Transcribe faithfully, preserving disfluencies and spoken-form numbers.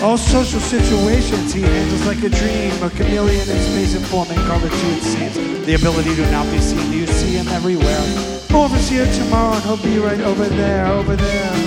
All social situations he handles like a dream, a chameleon in space informing color to it seems. The ability to not be seen, you see him everywhere. Overseer tomorrow and he'll be right over there, over there.